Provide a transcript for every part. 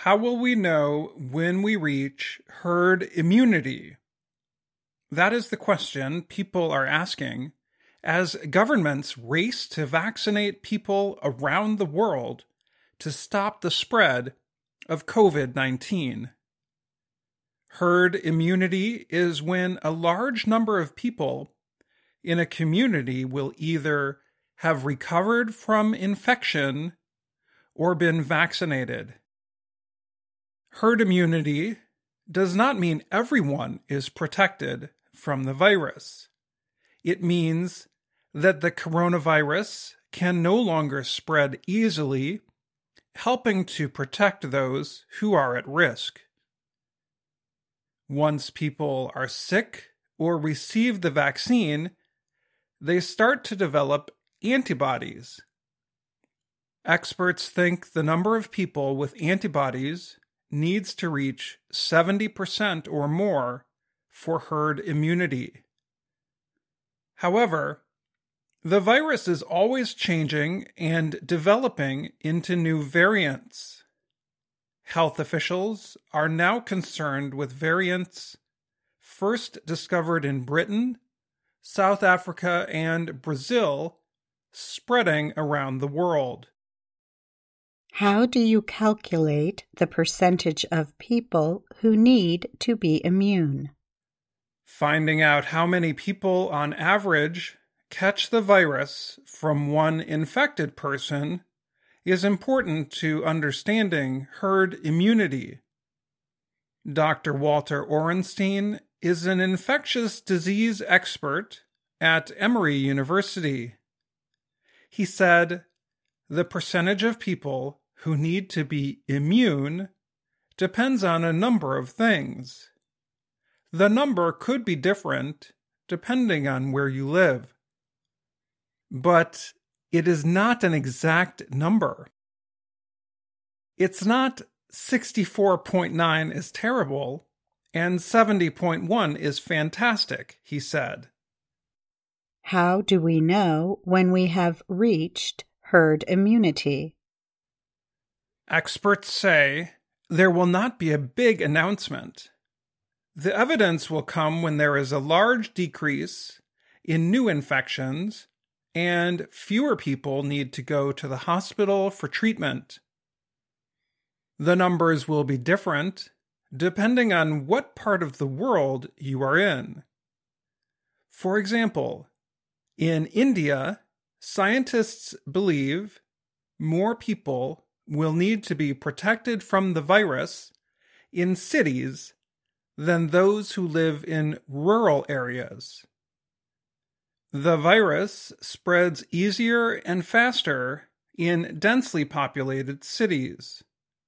How will we know when we reach herd immunity? That is the question people are asking as governments race to vaccinate people around the world to stop the spread of COVID-19. Herd immunity is when a large number of people in a community will either have recovered from infection or been vaccinated. Herd immunity does not mean everyone is protected from the virus. It means that the coronavirus can no longer spread easily, helping to protect those who are at risk. Once people are sick or receive the vaccine, they start to develop antibodies. Experts think the number of people with antibodies needs to reach 70% or more for herd immunity. However, the virus is always changing and developing into new variants. Health officials are now concerned with variants first discovered in Britain, South Africa, and Brazil spreading around the world. How do you calculate the percentage of people who need to be immune? Finding out how many people on average catch the virus from one infected person is important to understanding herd immunity. Dr. Walter Orenstein is an infectious disease expert at Emory University. He said, "The percentage of people who need to be immune depends on a number of things. The number could be different depending on where you live. But it is not an exact number. It's not 64.9 is terrible and 70.1 is fantastic," he said. How do we know when we have reached herd immunity? Experts say there will not be a big announcement. The evidence will come when there is a large decrease in new infections and fewer people need to go to the hospital for treatment. The numbers will be different depending on what part of the world you are in. For example, in India, scientists believe more people will need to be protected from the virus in cities than those who live in rural areas. The virus spreads easier and faster in densely populated cities.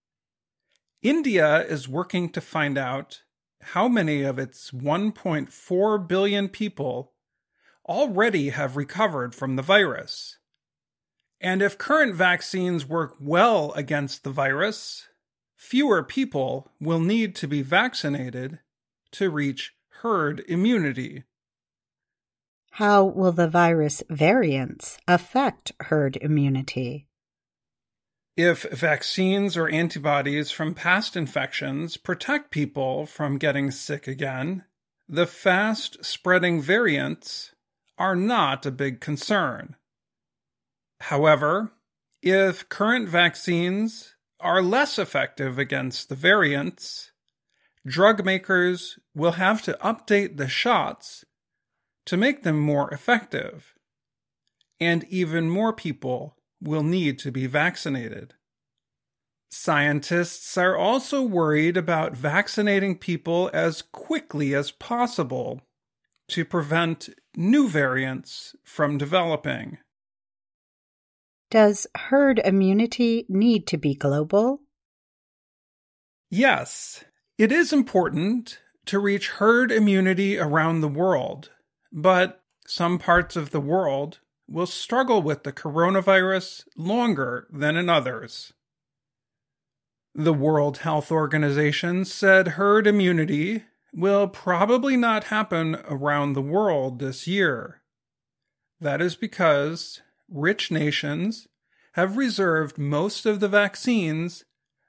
India is working to find out how many of its 1.4 billion people already have recovered from the virus. And if current vaccines work well against the virus, fewer people will need to be vaccinated to reach herd immunity. How will the virus variants affect herd immunity? If vaccines or antibodies from past infections protect people from getting sick again, the fast-spreading variants are not a big concern. However, if current vaccines are less effective against the variants, drug makers will have to update the shots to make them more effective, and even more people will need to be vaccinated. Scientists are also worried about vaccinating people as quickly as possible to prevent new variants from developing. Does herd immunity need to be global? Yes, it is important to reach herd immunity around the world, but some parts of the world will struggle with the coronavirus longer than in others. The World Health Organization said herd immunity will probably not happen around the world this year. That is because rich nations have reserved most of the vaccines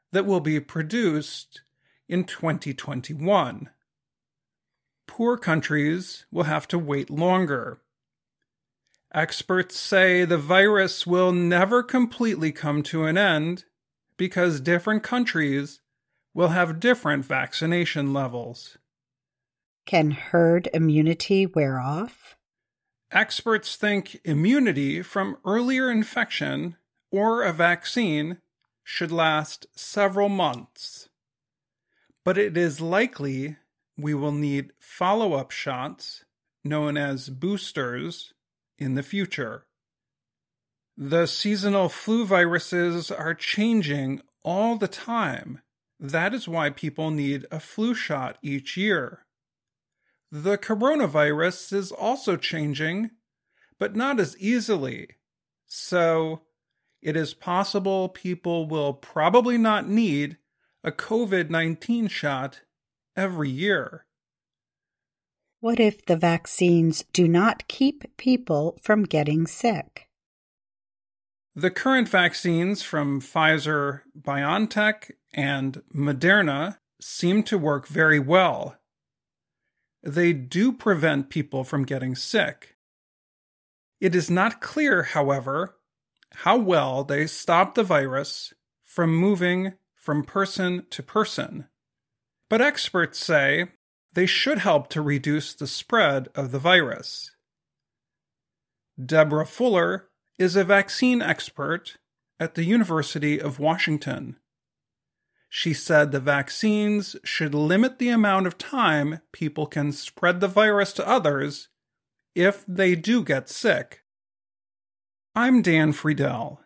that will be produced in 2021. Poor countries will have to wait longer. Experts say the virus will never completely come to an end because different countries will have different vaccination levels. Can herd immunity wear off? Experts think immunity from earlier infection or a vaccine should last several months. But it is likely we will need follow-up shots, known as boosters, in the future. The seasonal flu viruses are changing all the time. That is why people need a flu shot each year. The coronavirus is also changing, but not as easily. So, it is possible people will probably not need a COVID-19 shot every year. What if the vaccines do not keep people from getting sick? The current vaccines from Pfizer, BioNTech, and Moderna seem to work very well. They do prevent people from getting sick. It is not clear, however, how well they stop the virus from moving from person to person. But experts say they should help to reduce the spread of the virus. Deborah Fuller is a vaccine expert at the University of Washington. She said the vaccines should limit the amount of time people can spread the virus to others if they do get sick. I'm Dan Friedel,